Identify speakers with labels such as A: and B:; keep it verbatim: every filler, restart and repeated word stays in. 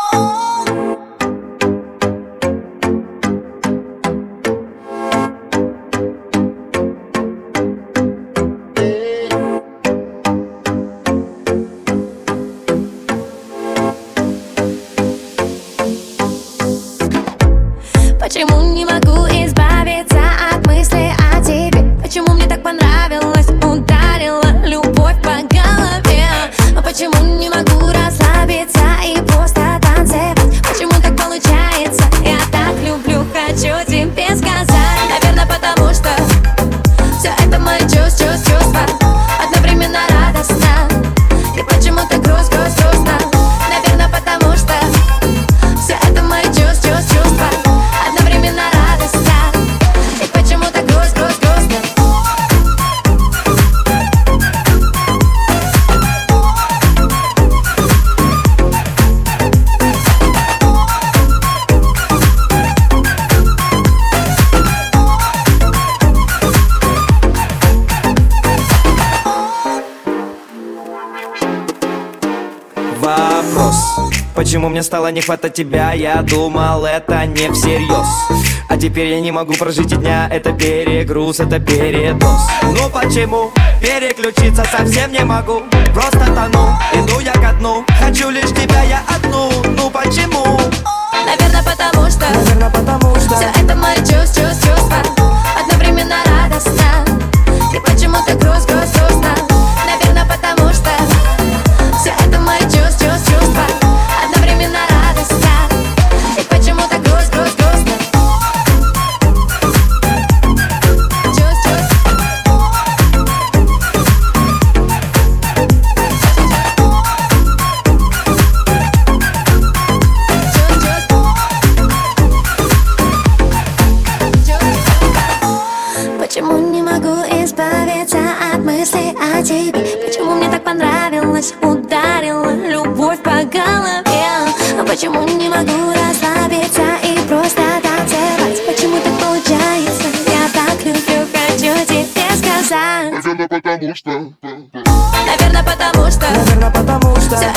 A: Почему не могу избавиться от мысли о тебе? Почему мне так понравилось, ударила любовь по голове? А почему не могу расслабиться и просто танцевать? Почему так получается? Я так люблю, хочу тебе сказать. Наверное, потому что все это мои чувства, чувства одновременно радостно. И почему-то грусть, грусть, грустно. Наверное, потому что все это мои чувства, чувства одновременно радостно. И почему-то грусть, грусть, грустно.
B: Вопрос: почему мне стало не хватать тебя? Я думал, это не всерьез. А теперь я не могу прожить и дня. Это перегруз, это передоз. Ну почему? Переключиться совсем не могу. Просто тону, иду я ко дну. Хочу лишь тебя я одну. Ну почему?
A: Наверное, потому что
B: Наверное, потому что
A: все это мои чувства, чувства одновременно радостно. И почему-то грусть, грусть, грустно. Наверное, потому что все это мои чувства, чувства одновременно радостно. И почему-то грусть, грусть, грустно. Чувств, чувств. Почему не могу избавиться от мысли о тебе? Почему мне так понравилось, ударила любовь по голове? А почему не могу расслабиться и просто танцевать? Почему так получается? Я так люблю, хочу тебе сказать.
C: Наверное, потому что
A: Наверное, потому что
B: Наверное, потому что
A: все